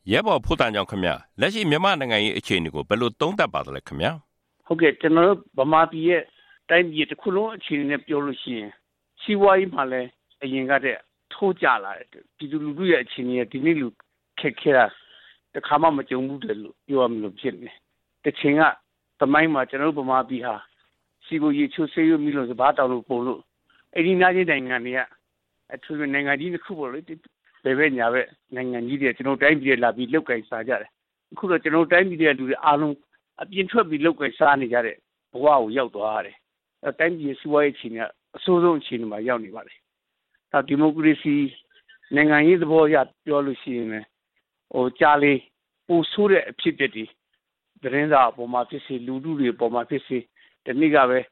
ရဲဘော်ဖို့တန်ကြောင့်ခင်ဗျလက်ရှိမြန်မာနိုင်ငံရေးအခြေအနေကိုဘယ်လိုသုံးသပ်ပါသလဲခင်ဗျဟုတ်ကဲ့ကျွန်တော်တို့ဗမာပြည်ရဲ့တိုင်းပြည်တစ်ခုလုံးအခြေအနေနဲ့ပြောလို့ရှိရင်စီးပွားရေးမှာလည်းအရင်ကတည်းကထိုးကျလာတယ်ပြည်သူလူထုရဲ့အခြေအနေကဒီနေ့လူခက်ခဲတာတခါမှမကြုံဘူးတယ်လို့ပြောရမလို့ဖြစ်နေတချင်ကသမိုင်းမှာကျွန်တော်တို့ဗမာပြည်ဟာစီကိုရေချိုးဆေးရွမိလို့စဘာတောင်လို့ပုံလို့အဲ့ဒီနားချင်းနိုင်ငံတွေကအထူးနိုင်ငံကြီးတစ်ခုပေါ့လေဘယ်ညာပဲနိုင်ငံကြီးတွေကျွန်တော်တိုင်းပြည်လာပြီးလောက်ကင်စားကြတယ်အခုတော့ကျွန်တော်တိုင်းပြည်ရဲ့လူတွေအားလုံးအပြင်ထွက်ပြီးလောက်ကင်စားနေကြတဲ့ဘဝကိုရောက်သွားရတယ်တိုင်းပြည်စီးပွားရေးအခြေအနေကအဆိုးဆုံးအခြေအနေမှာရောက်နေပါတယ်ဒါဒီမိုကရေစီနိုင်ငံရေးသဘောအရပြောလို့ရှိရင်ကြားလေးပိုဆိုးတဲ့အဖြစ်အပျက်တွေသတင်းစာအပေါ်မှာဖြစ်စေလူထုတွေအပေါ်မှာဖြစ်စေဒီနေ့ကပဲ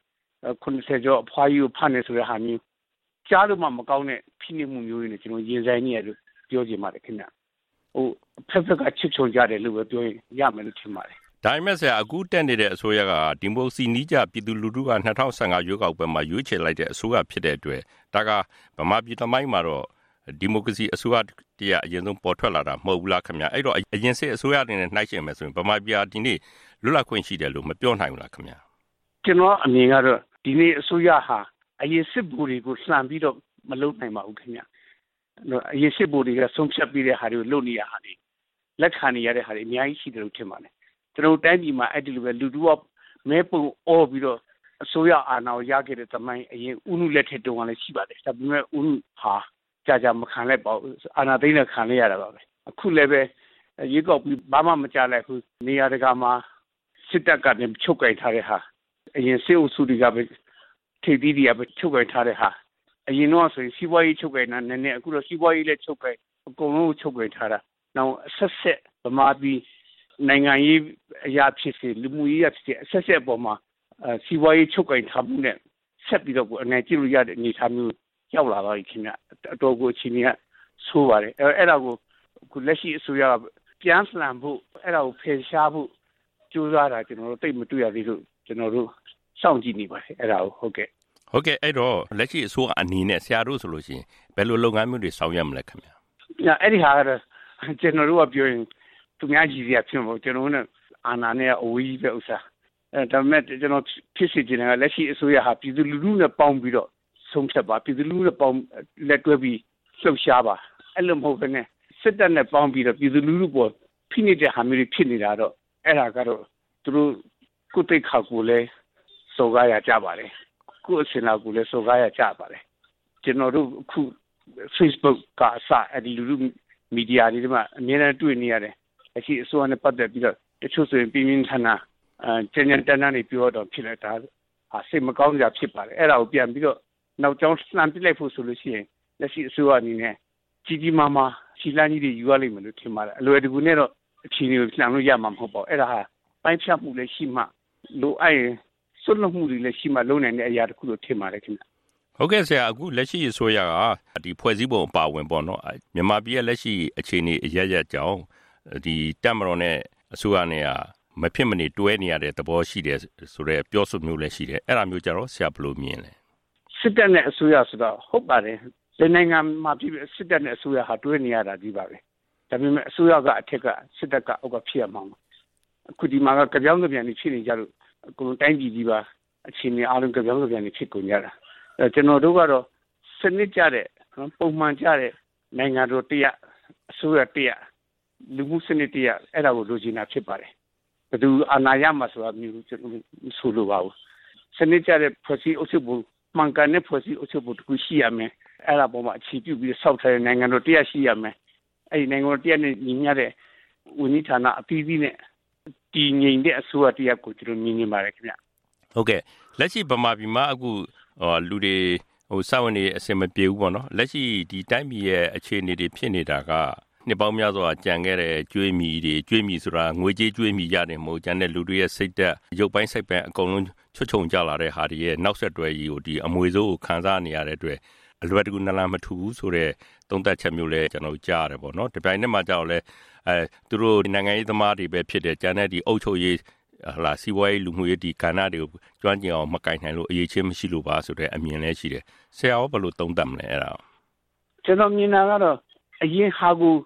90ကျော်အဖွားကြီးကိုဖမ်းနေဆိုတဲ့ဟာမျိုးကြားလို့မှမကောင်းတဲ့ဖိနှိပ်မှုမျိုးတွေနဲ့ကျွန်တော်ရင်ဆိုင်နေရလို့ပြောချင်ပါတယ်ခင်ဗျဖက်ကချစ်ချုံကြတယ်လို့ပဲပြောရင်ရမယ်လို့ထင်ပါတယ်ဒါပေမဲ့ဆရာအခုတက်နေတဲ့အစိုးရကဒီမိုစီနီးကြပြည်သူလူထုက2015ရွေးကောက်ပွဲမှာရွေးချယ်လိုက်တဲ့အစိုးရဖြစ်တဲ့အတွက်ဒါကဗမာပြည်သမိုင်းမှာတော့ဒီမိုကရေစီအစိုးရတရားအရင်ဆုံးပေါ်ထွက်လာတာမဟုတ်ဘူးလားခင်ဗျအဲ့တော့အရင်စစ်အစိုးရအနေနဲ့နှိုက်ယှဉ်မယ်ဆိုရင်ဗမာပြည်ဒီနေ့လွတ်လပ်ခွင့်ရှိတယ်လို့မပြောနိုင်ဘူးလားခင်ဗျကျွန်တော်အမြင်ကတော့ဒီနေ့အစိုးရဟာအရင်စစ်ဗိုလ်တွေကိုလှန်ပြီးတော့မလုပ်နိုင်ပါဘူးခင်ဗျအရင်စစ်ဗိုလ်တွေကဆုံးဖြတ်ပြီးတဲ့ဟာတွေကိုလုပ်နေရတာတွေလက်ခံနေရတဲ့ဟာတွေအများကြီးရှိတယ်လို့ထင်ပါတယ်ကျွန်တော်တိုင်းပြည်မှာအဲ့ဒီလိုပဲလူထုကမဲပုံအော်ပြီးတော့အစိုးရအာဏာကိုရခဲ့တဲ့သမိုင်းအရင်ဥနုလက်ထက်တုန်းကလည်းရှိပါတယ်ဒါပေမဲ့ဥနုဟာကြာမခံလိုက်ပါဘူးအာဏာသိမ်းတဲ့ခံလိုက်ရတာပါပဲအခုလည်းပဲရွေးကောက်ပြီးဘာမှမကြားလိုက်ဘူးနေရာတကာမှာစစ်တပ်ကနေချုပ်ကင်ထားတဲ့ဟာအရင်စစ်အုပ်စုတွေကပဲထိပ်သီးတွေကပဲချုပ်ကင်ထားတဲ့ဟာအရင်တော့ဆိုရင်စီးပွားရေးချုပ်ကင်တာနည်းနည်းအခုတော့စီးပွားရေးလည်းချုပ်ကင်အကုန်လုံးချုပ်ကင်ထားတာနောက်ဆက်ဗမာပြည်နိုင်ငံရေးအရာဖြစ်စေလူမှုရေးအဖြစ်အဆက်အပေါ်မှာစီးပွားရေးချုပ်ကင်ထားမှုနဲ့ဆက်ပြီးတော့အနိုင်ကျင့်လို့ရတဲ့အနေအထားမျိုးရောက်လာပါပြီခင်ဗျအတော်ကိုအချိန်ကြီးဆိုးပါတယ်အဲ့ဒါကိုအခုလက်ရှိအစိုးရကပြန်လှန်ဖို့အဲ့ဒါကိုဖယ်ရှားဖို့ကြိုးစားတာကျွန်တော်တို့တိတ်မတွေ့ရသေးလို့ကျွန်တော်တို့စောင့်ကြည့်နေပါတယ်အဲ့ဒါကိုဟုတ်ကဲ့အဲ့တော့လက်ရှိအစိုးရအနေနဲ့ဆရာတို့ဆိုလို့ရှိရင်ဘယ်လိုလုပ်ငန်းမျိုးတွေဆောင်ရွက်မလဲခင်ဗျအဲ့ဒီဟာကတော့ကျွန်တော်တို့ကပြောရင်သူများကြီးစီဖြစ်မှာကျွန်တော်တို့အာဏာနဲ့အဝေးကြီးပဲဥစ္စာဒါပေမဲ့ကျွန်တော်ဖြစ်စီခြင်းကလက်ရှိအစိုးရဟာပြည်သူလူထုနဲ့ပေါင်းပြီးတော့ဆုံးဖြတ်ပါပြည်သူလူထုနဲ့ပေါင်းလက်တွဲပြီးလှုပ်ရှားပါအဲ့လိုမဟုတ်ဘဲနဲ့စစ်တပ်နဲ့ပေါင်းပြီးတော့ပြည်သူလူထုပေါ်ဖိနှိပ်တဲ့ဟာမျိုးတွေဖြစ်နေတာတော့အဲ့ဒါကတော့သူတို့ကိုယ်တိတ်ခါကိုလည်းစော်ကားရကြပါတယ်ကိုယ်အစင်လာကိုလည်းစော်ကားရကြပါတယ်ကျွန်တော်တို့အခု Facebook ကအစအဲ့ဒီလူထုမီဒီယာတွေမှာအများနဲ့တွေ့နေရတယ်အရှိအစိုးရနဲ့ပတ်သက်ပြီးတော့တချို့ဆိုရင်ပြင်းပြင်းထန်ထန်ကျန်တန်းနေပြောတော့ဖြစ်လိုက်တာစိတ်မကောင်းကြဖြစ်ပါတယ်အဲ့ဒါကိုပြန်ပြီးတော့နောက်ကျောင်းလှမ်းပြလိုက်ဖို့ဆိုလို့ရှိရင်လက်ရှိအစိုးရအနေနဲ့ကြီးမားမားခြိလန်းကြီးတွေယူရလိမ့်မယ်လို့ထင်ပါတယ်အလွယ်တကူနဲ့တော့အခြေအနေကိုလှမ်းလို့ရမှာမဟုတ်ပါဘူးအဲ့ဒါဟာပိုင်းဖြတ်မှုလည်းရှိမှလိုအပ်ရင်စွန့်လွတ်မှုတွေလည်းရှိမှလုံးနိုင်တဲ့အရာတစ်ခုလို့ထင်ပါတယ်ခင်ဗျဟုတ်ကဲ့ဆရာအခုလက်ရှိအစိုးရကဒီဖွဲ့စည်းပုံအပါဝင်ပေါ့နော်မြန်မာပြည်ရဲ့လက်ရှိအခြေအနေအရကြောင်းဒီတပ်မတော်နဲ့အစိုးရနဲ့မဖြစ်မနေတွဲနေရတဲ့သဘောရှိတယ်ဆိုတော့ပြောဆိုမျိုးလည်းရှိတယ်အဲ့ဒါမျိုးကြတော့ဆရာဘယ်လိုမြင်လဲစစ်တပ်နဲ့အစိုးရဆိုတော့ဟုတ်ပါတယ်ဒီနိုင်ငံမှာပြည်စစ်တပ်နဲ့အစိုးရဟာတွဲနေရတာကြီးပါပဲဒါပေမဲ့အစိုးရကအထက်ကစစ်တပ်ကအောက်ကဖြစ်ရမှာအခုဒီမှာကကြောင်ကြပြန်နေဖြစ်နေကြလို့အကုန်တိုင်းပြည်ကြီးပါအခြေအနေအားလုံးကြောင်ကြပြန်နေဖြစ်ကုန်ကြတာကျွန်တော်တို့ကတော့စနစ်ကြတဲ့ပုံမှန်ကြတဲ့နိုင်ငံတော်တရားအစိုးရတရားလူမှုစနစ်တရားအဲ့ဒါကိုလိုချင်တာဖြစ်ပါတယ်ဘယ်သူအာဏာရမှာဆိုတာမျိုးကျွန်တော်ဆိုလိုပါဘူးစနစ်ကြတဲ့ဖွဲ့စည်းအုပ်ချုပ်မှုမှန်ကန်တဲ့ဖွဲ့စည်းအုပ်ချုပ်မှုတခုရှိရမယ်အဲ့ဒါပေါ်မှာအခြေပြုပြီးစောက်ထားတဲ့နိုင်ငံတော်တရားရှိရမယ်အဲ့ဒီနိုင်ငံတော်တရားနဲ့ညီမျှတဲ့ဝန်ကြီးဌာနအသီးသီးနဲ့တည်ငြိမ်တဲ့အစိုးရတရားကိုကျွန်တော်မြင်နေပါတယ်ခင်ဗျဟုတ်ကဲ့လက်ရှိဗမာပြည်မှာအခုလူတွေစာဝန်တွေအစင်မပြေဘူးပေါ့နော်လက်ရှိဒီတိုင်းပြည်ရဲ့အခြေအနေတွေဖြစ်နေတာကနှစ်ပေါင်းများစွာကြံခဲ့တဲ့ကျွေးမြီဆိုတာငွေကြေးကျွေးမြီရတယ်မဟုတ်ကြတဲ့လူတွေရဲ့စိတ်သက်ရုပ်ပိုင်းစိတ်ပိုင်းအကုန်လုံးချွတ်ချုံကြလာတဲ့ဟာတွေရဲ့နောက်ဆက်တွဲကြီးကိုဒီအမွေစိုးကိုခံစားနေရတဲ့အတွက်အလွယ်တကူနလန်မထူဘူးဆိုတဲ့သုံးသပ်ချက်မျိုးလဲကျွန်တော်ကြားရတယ်ပေါ့နော်ဒီပိုင်းနဲ့မှကြောက်လဲသူတို့နိုင်ငံရေးသမားတွေပဲဖြစ်တဲ့ကြံတဲ့ဒီအုပ်ချုပ်ရေးစီးပွားရေးလူမှုရေးဒီကဏ္ဍတွေကိုကျွမ်းကျင်အောင်မကင်နိုင်လို့အရေးချင်းမရှိလို့ပါဆိုတဲ့အမြင်လည်းရှိတယ်ဆရာရောဘယ်လိုသုံးသပ်မလဲအဲ့ဒါကျွန်တော်မြင်တာကတော့အရင်ဟာကို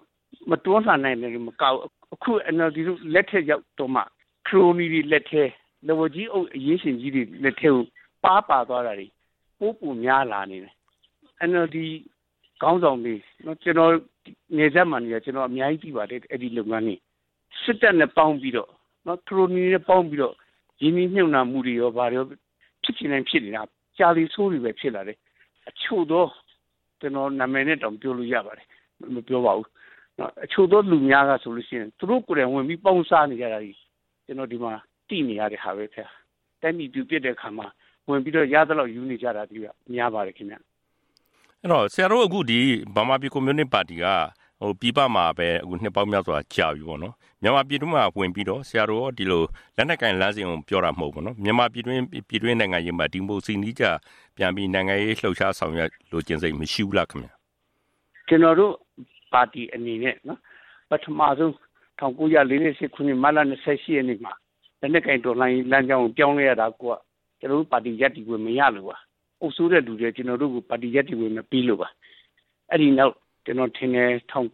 မတွန်းလှန်နိုင်တယ်မကောက်အခု NLD တို့လက်ထက်ရောက်တော့မှခရိုနီတွေလက်ထဲလဝကြီးအုပ်အရေးရှင်ကြီးတွေလက်ထဲကိုပါသွားတာတွေပိုးပူများလာနေတယ် NLD ခေါင်းဆောင်တွေကျွန်တော်နေဆက်မှနေကျွန်တော်အများကြီးပြပါတယ်အဲ့ဒီလုပ်ငန်းတွေစစ်တပ်နဲ့ပေါင်းပြီးတော့ခရိုနီနဲ့ပေါင်းပြီးတော့ရင်းနှီးမြှုပ်နှံမှုတွေရောဗာရောဖြစ်နေတာကြာလီဆိုးတွေပဲဖြစ်လာတယ်အချို့တော့ကျွန်တော်နာမည်နဲ့တောင်ပြောလို့ရပါတယ်မပြောပါဘူးအချို့တော့လူများကဆိုလို့ရှိရင်သူတို့ကိုယ်တိုင်ဝင်ပြီးပေါင်းစားနေကြတာကြီးကျွန်တော်ဒီမှာတည်နေရတဲ့ဟာပဲခင်ဗျတိုင်းပြည်ပြည့်တဲ့ခါမှာဝင်ပြီးတော့ရသလောက်ယူနေကြတာဒီကများပါတယ်ခင်ဗျအဲ့တော့ဆရာတို့အခုဒီဗမာပြည်ကွန်မြူနတီပါတီကပြည်ပမှာပဲအခုနှစ်ပေါင်းများစွာကြာပြီပေါ့နော်မြန်မာပြည်တွင်းမှာဝင်ပြီးတော့ဆရာတို့ဒီလိုလက်နက်ကိုင်လမ်းစဉ်ကိုပြောတာမဟုတ်ဘူးနော်မြန်မာပြည်တွင်းနိုင်ငံရေးမှာဒီမိုစီနီးကြပြန်ပြီးနိုင်ငံရေးလှုပ်ရှားဆောင်ရွက်လိုခြင်းစိတ်မရှိဘူးလားခင်ဗျကျွန်တော်တို့ပါတီအနေနဲ့နော်ပထမဆုံး1948ခုနှစ်မတ်လ28ရက်နေ့မှာလက်နက်ကိုင်တော်လှန်ရေးလမ်းကြောင်းကိုပြောင်းလဲရတာကကျွန်တော်တို့ပါတီရပ်တည်ခွင့်မရလို့ပါအုပ်စိုးတဲ့လူတွေကျွန်တော်တို့ကပါတီရပ်တည်ခွင့်မပြီးလို့ပါအဲ့ဒီနောက်ကျွန်တော်ထင်တယ်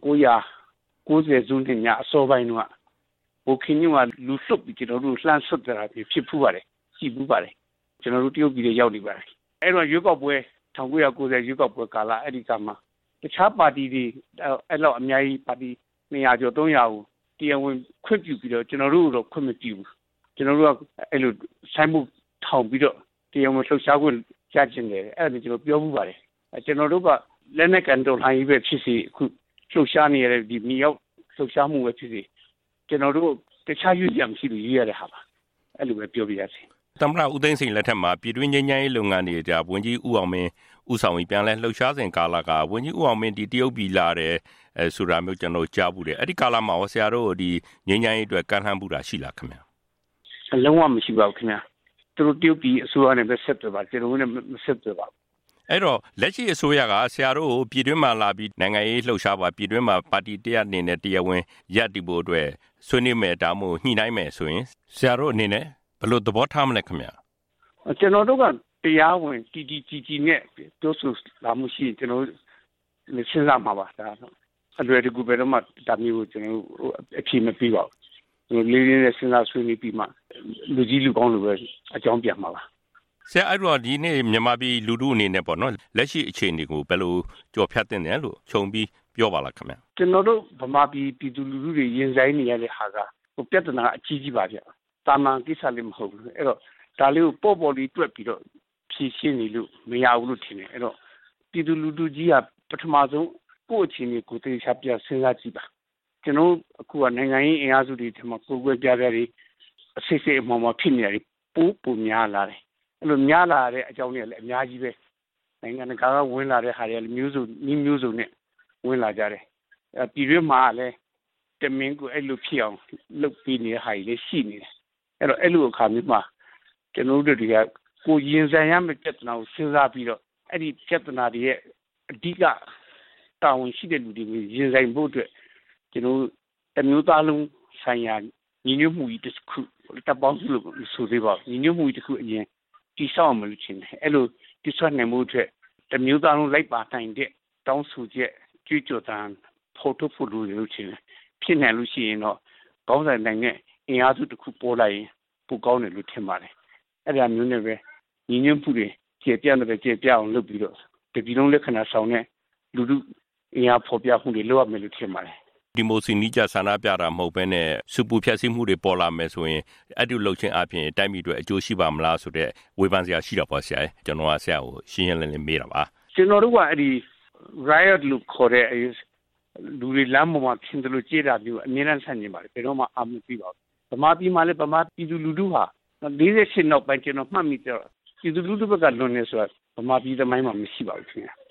1990စုနှစ်ညအစောပိုင်းတော့ဘိုခင်ညကလူလှုပ်ပြီးကျွန်တော်တို့လှမ်းဆွတ်တာဖြစ်ဖူးပါတယ်ရှိဖူးပါတယ်ကျွန်တော်တို့တရုတ်ပြည်တွေရောက်နေပါတယ်အဲ့တော့ရွေးကောက်ပွဲ1990ရွေးကောက်ပွဲကာလအဲ့ဒီကမှာတခြားပါတီတွေအဲ့လောက်အများကြီးပါတီ200ကျော်300ကိုတရားဝင်ခွင့်ပြုပြီးတော့ကျွန်တော်တို့တော့ခွင့်မပြုဘူးကျွန်တော်တို့ကအဲ့လိုဆိုင်မှုထောင်ပြီးတော့တရားဝင်လှုပ်ရှားခွင့်ရချင်တယ်အဲ့ဒါကျွန်တော်ပြောမှုပါတယ်ကျွန်တော်တို့ကလက်နက်ကန်တော်လှန်ရေးပဲဖြစ်စီအခုလှုပ်ရှားနေရတဲ့ဒီမြေရောက်လှုပ်ရှားမှုပဲဖြစ်စီကျွန်တော်တို့တခြားရွေးရမရှိလို့ရွေးရတဲ့ဟာပါအဲ့လိုပဲပြောပြရစီသမ္မတဦးသိန်းစိန်လက်ထက်မှာပြည်တွင်းငြိမ်းချမ်းရေးလုပ်ငန်းတွေကြာဝန်ကြီးဦးအောင်မင်းဦးဆောင်ပြီးပြန်လဲလှုပ်ရှားစဉ်ကာလကဝန်ကြီးဦးအောင်မင်းဒီတရုတ်ပြည်လာတယ်ဆိုတာမျိုးကျွန်တော်ကြားဘူးတယ်အဲ့ဒီကာလမှာဆရာတို့ဒီငြိမ်းချမ်းရေးအတွက်ကန့်လန့်မှုတာရှိလားခင်ဗျာအလုံးဝမရှိပါဘူးခင်ဗျာသူတို့တရုတ်ပြည်အစိုးရနဲ့ပဲဆက်သွယ်ပါကျွန်တော်နဲ့မဆက်သွယ်ပါဘူးအဲ့တော့လက်ရှိအစိုးရကဆရာတို့ပြည်တွင်းမှာလာပြီးနိုင်ငံရေးလှုပ်ရှားပါပြည်တွင်းမှာပါတီတရအနေနဲ့တရားဝင်ရပ်တည်ဖို့အတွက်ဆွေးနွေးမယ်ဒါမှမဟုတ်ညှိနှိုင်းမယ်ဆိုရင်ဆရာတို့အနေနဲ့ဘယ်လိုသဘောထားမလဲခင်ဗျာကျွန်တော်တို့ကတရားဝင်TTGGနဲ့ပြောဆိုလာမှုရှိကျွန်တော်စဉ်းစားမှာပါဒါအလွယ်တကူပဲတော့မှဒါမျိုးကိုကျွန်တော်အဖြေမပေးပါဘူးလေးလေးနဲ့စဉ်းစားဆွေးနွေးပြီးမှလူကြီးလူကောင်းလိုပဲအကြောင်းပြန်မှာပါဆရာအဲ့တော့ဒီနေ့မြန်မာပြည်လူထုအနေနဲ့ပေါ့နော်လက်ရှိအခြေအနေကိုဘယ်လိုကြော်ဖြတ်သင့်တယ်လို့ခြုံပြီးပြောပါလားခင်ဗျာကျွန်တော်တို့ဗမာပြည်ပြည်သူလူထုတွေရင်ဆိုင်နေရတဲ့ဟာကပြဿနာအကြီးကြီးပါဗျတာမန်ကိစ္စလေးမဟုတ်ဘူးအဲ့တော့ဒါလေးကိုပေါ့လေးတွက်ပြီးတော့ဖြည့်ရှင်းနေလို့မရဘူးလို့ထင်တယ်အဲ့တော့ပြည်သူလူထုကြီးကပထမဆုံးကိုယ့်အခြေအနေကိုသိချပြစဉ်းစားကြည့်ပါကျွန်တော်အခုကနိုင်ငံရေးအင်အားစုတွေထမကိုယ်ကွယ်ပြပြတွေအစစ်စစ်အမှောင်မှဖြစ်နေတယ်ပိုးများလာတယ်အဲ့လိုများလာတဲ့အကြောင်းတွေလည်းအများကြီးပဲနိုင်ငံတကာကဝင်လာတဲ့ဟာတွေလည်းမျိုးစုံနဲ့ဝင်လာကြတယ်ပြည်တွင်းမှာလည်းတမင်ကိုအဲ့လိုဖြစ်အောင်လုပ်ပြီးနေတဲ့ဟာတွေရှိနေတယ်အဲ့တော့အဲ့လိုအခါမျိုးမှာကျွန်တော်တို့တွေကကိုရင်ဆိုင်ရမယ့်ပြဿနာကိုစဉ်းစားပြီးတော့အဲ့ဒီပြဿနာတွေရဲ့အဓိကတာဝန်ရှိတဲ့လူတွေကိုရင်ဆိုင်ဖို့အတွက်ကျွန်တော်တမျိုးသားလုံးဆိုင်ရာညီညွတ်မှုကြီးတစ်ခုတပ်ပေါင်းစုလို့ဆိုသေးပါညီညွတ်မှုကြီးတစ်ခုအရင်တိဆောက်အောင်လုပ်ချင်တယ်အဲ့လိုတိဆောက်နိုင်မှုအတွက်တမျိုးသားလုံးလိုက်ပါနိုင်တဲ့တောင်းဆိုချက်ကြွေးကြော်သံဖော်ထုတ်ဖို့လိုချင်တယ်ဖြစ်နိုင်လို့ရှိရင်တော့ကောင်းဆိုင်နိုင်တဲ့အင်အားစုတစ်ခုပေါ်လာရင်ပိုကောင်းတယ်လို့ထင်ပါတယ်အဲ့ဒါမျိုးနဲ့ပဲညီညွတ်မှုတွေကျေပြန့်တဲ့ကျေပြအောင်လုပ်ပြီးတော့တပြည်လုံးလက္ခဏာဆောင်တဲ့လူထုအင်အားဖော်ပြမှုတွေလုပ်ရမယ်လို့ထင်ပါတယ်ဒီမိုစီနီးကြဆန္ဒပြတာမဟုတ်ဘဲနဲ့စူပူဖြတ်စည်းမှုတွေပေါ်လာမယ်ဆိုရင်အဲ့ဒီလှုပ်ခြင်းအပြင်တိုင်းပြည်အတွက်အကျိုးရှိပါမလားဆိုတဲ့ဝေဖန်စရာရှိတော့ပါဆရာကျွန်တော်ကဆရာကိုရှင်းရှင်းလင်းလင်းမေးတာပါကျွန်တော်တို့ကအဲ့ဒီ riot လို့ခေါ်တဲ့လူတွေလမ်းပေါ်မှာဖြစ်တယ်လို့ကြေးတာမျိုးအမြဲတမ်းဆန့်ကျင်ပါတယ်ဘယ်တော့မှအာမပြီးပါဘူးဗမာပြည်မှာလည်းဗမာပြည်သူလူထုဟာ48နောက်ပိုင်းကျွန်တော်မှတ်မိတော့ပြည်သူလူထုဘက်ကလွန်နေဆိုတာဗမာပြည်သမိုင်းမှာမရှိပါဘူးခင်ဗျာ